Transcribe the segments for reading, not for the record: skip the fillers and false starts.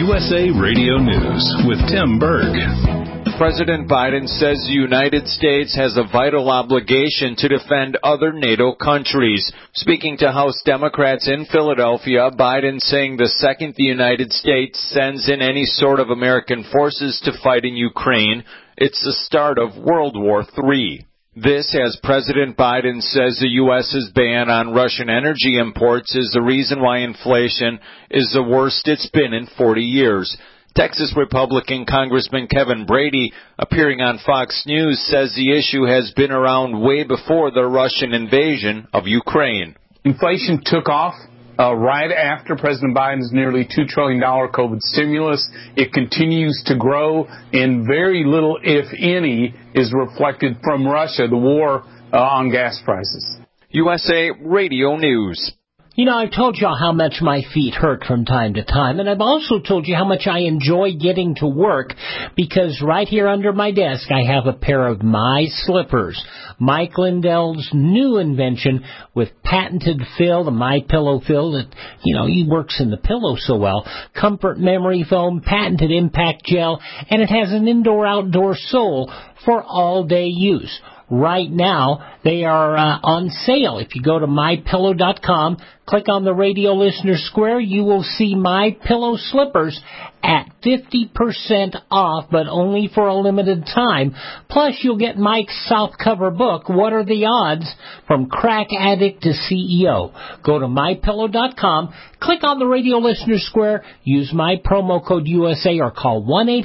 USA Radio News with Tim Berg. President Biden says the United States has a vital obligation to defend other NATO countries. Speaking to House Democrats in Philadelphia, Biden saying the second the United States sends in any sort of American forces to fight in Ukraine, it's the start of World War III. This, as President Biden says the U.S.'s ban on Russian energy imports is the reason why inflation is the worst it's been in 40 years. Texas Republican Congressman Kevin Brady, appearing on Fox News, says the issue has been around way before the Russian invasion of Ukraine. Inflation took off right after President Biden's nearly $2 trillion COVID stimulus. It continues to grow, and very little, if any, is reflected from Russia, the war on gas prices. USA Radio News. You know, I've told y'all how much my feet hurt from time to time, and I've also told you how much I enjoy getting to work, because right here under my desk I have a pair of My Slippers, Mike Lindell's new invention with patented fill, the My Pillow fill that, he works in the pillow so well, comfort memory foam, patented impact gel, and it has an indoor-outdoor sole for all-day use. Right now, they are on sale. If you go to MyPillow.com, click on the radio listener square, you will see My Pillow slippers at 50% off, but only for a limited time. Plus, you'll get Mike's softcover book, What Are the Odds? From Crack Addict to CEO. Go to MyPillow.com, click on the radio listener square, use my promo code USA, or call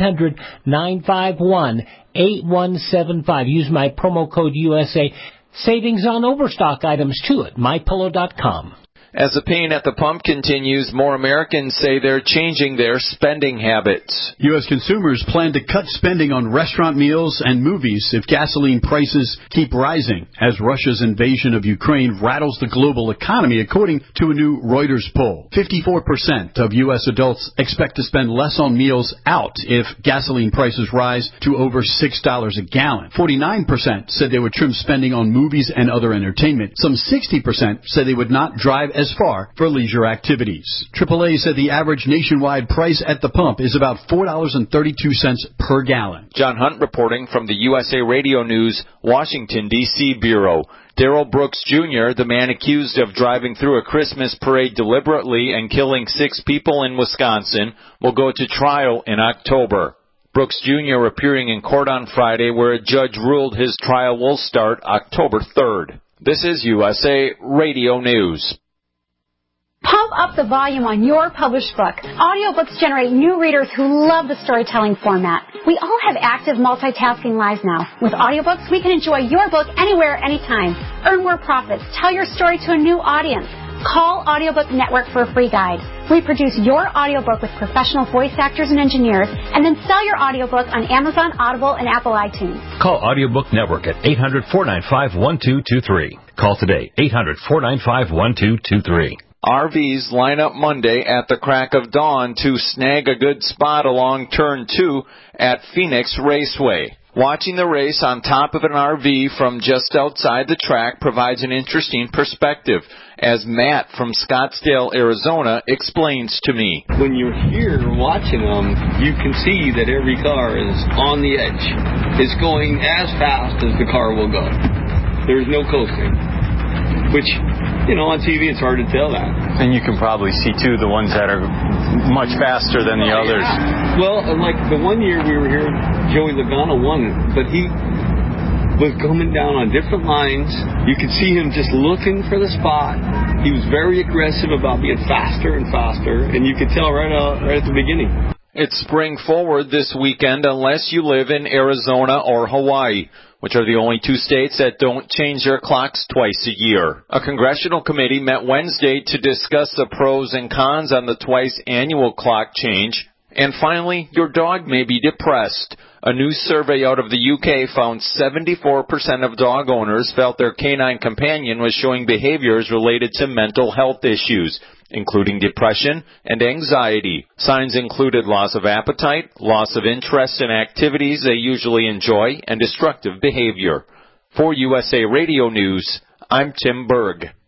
1-800-951-8175. Use my promo code USA. Savings on overstock items, too, at MyPillow.com. As the pain at the pump continues, more Americans say they're changing their spending habits. U.S. consumers plan to cut spending on restaurant meals and movies if gasoline prices keep rising as Russia's invasion of Ukraine rattles the global economy, according to a new Reuters poll. 54% of U.S. adults expect to spend less on meals out if gasoline prices rise to over $6 a gallon. 49% said they would trim spending on movies and other entertainment. Some 60% said they would not drive as far for leisure activities. AAA said the average nationwide price at the pump is about $4.32 per gallon. John Hunt reporting from the USA Radio News, Washington, D.C. Bureau. Darrell Brooks Jr., the man accused of driving through a Christmas parade deliberately and killing 6 people in Wisconsin, will go to trial in October. Brooks Jr. appearing in court on Friday, where a judge ruled his trial will start October 3rd. This is USA Radio News. Pump up the volume on your published book. Audiobooks generate new readers who love the storytelling format. We all have active multitasking lives now. With audiobooks, we can enjoy your book anywhere, anytime. Earn more profits. Tell your story to a new audience. Call Audiobook Network for a free guide. We produce your audiobook with professional voice actors and engineers, and then sell your audiobook on Amazon, Audible, and Apple iTunes. Call Audiobook Network at 800-495-1223. Call today, 800-495-1223. RVs line up Monday at the crack of dawn to snag a good spot along Turn 2 at Phoenix Raceway. Watching the race on top of an RV from just outside the track provides an interesting perspective, as Matt from Scottsdale, Arizona, explains to me. When you're here watching them, you can see that every car is on the edge. It's going as fast as the car will go. There's no coasting, which, on TV it's hard to tell that. And you can probably see, too, the ones that are much faster than the others. Yeah. Well, like the one year we were here, Joey Logano won, but he was coming down on different lines. You could see him just looking for the spot. He was very aggressive about being faster and faster, and you could tell right at the beginning. It's spring forward this weekend unless you live in Arizona or Hawaii, which are the only 2 states that don't change their clocks twice a year. A congressional committee met Wednesday to discuss the pros and cons on the twice annual clock change. And finally, your dog may be depressed. A new survey out of the UK found 74% of dog owners felt their canine companion was showing behaviors related to mental health issues, including depression and anxiety. Signs included loss of appetite, loss of interest in activities they usually enjoy, and destructive behavior. For USA Radio News, I'm Tim Berg.